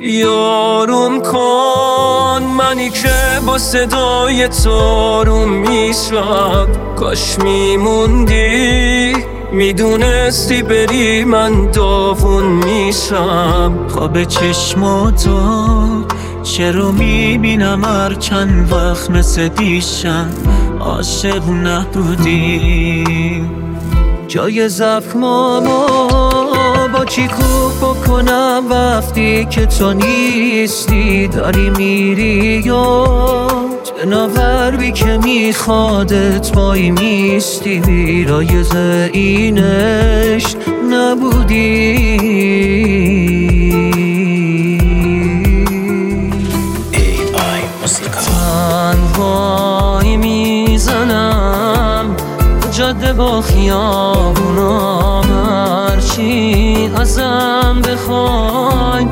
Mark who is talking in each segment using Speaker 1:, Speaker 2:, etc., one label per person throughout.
Speaker 1: یارم کن، منی که با صدای تو رو میشم. کاش میموندی، میدونستی بری من داغون میشم.
Speaker 2: خواب چشماتو چرا میبینم هر چند وقت مثل دیشب عاشق نبودی.
Speaker 1: جای زخمامو با چی خوب بکنم وقتی که تو نیستی؟ داری میری یا جناور که میخوادت وای میستی؟ ویرایز اینش نبودی. تنهایی میزنم جاده با خیابونا، هرچی ازم بخوای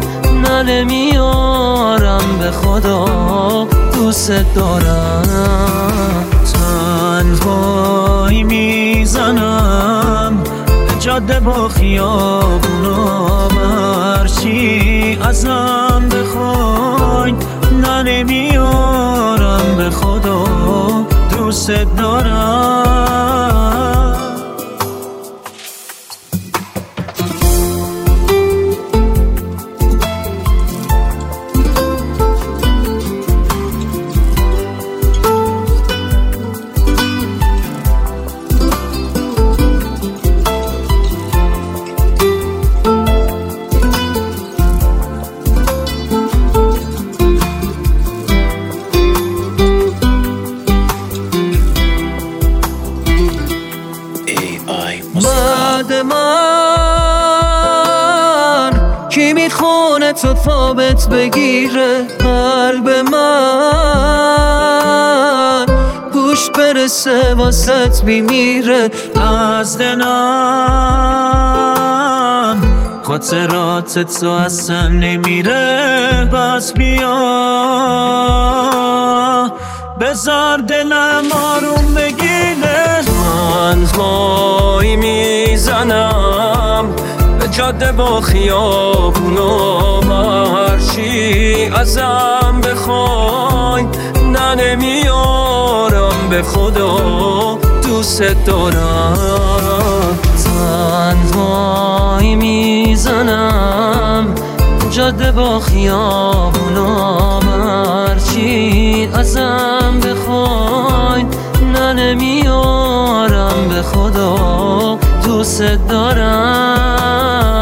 Speaker 1: نمیارم، به خدا دوست دارم.
Speaker 2: تنهایی میزنم جاده با خیابونا، هرچی ازم بخوای نمیارم، به خدا دوست دارم. بعد من کی میخونه تو خوابت بگیره قلب من؟ گوش برسه واسط میمیره از دلم، خاطرات تو اصلا نمیره. بس بیا بذار دلم آروم بگیره.
Speaker 1: تنهایی میزنم به جاده با خیابونا، هرچی ازم بخوای نمیارم، به خدا دوست دارم. تنهایی میزنم جاده با خیابونا، هرچی ازم بخوای نمیارم، به خدا دوست دارم.